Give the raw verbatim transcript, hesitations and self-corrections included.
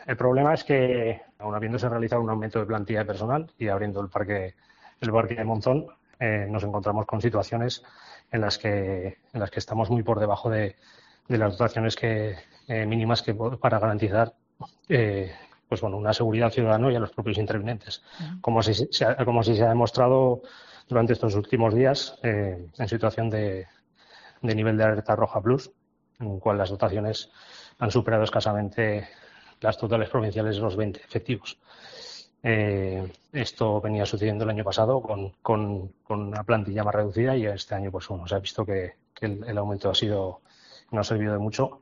El problema es que, aun habiéndose realizado un aumento de plantilla de personal y abriendo el parque, el parque de Monzón, eh, nos encontramos con situaciones en las que, en las que estamos muy por debajo de, de las dotaciones que, eh, mínimas que, para garantizar eh, pues bueno, una seguridad al ciudadano y a los propios intervinientes, Ujú. como si se ha, como si se ha demostrado durante estos últimos días eh, en situación de, de nivel de alerta roja plus, en el cual las dotaciones han superado escasamente las totales provinciales de los veinte efectivos. Eh, esto venía sucediendo el año pasado con, con, con, una plantilla más reducida y este año pues bueno, se ha visto que, que el, el, aumento ha sido, no ha servido de mucho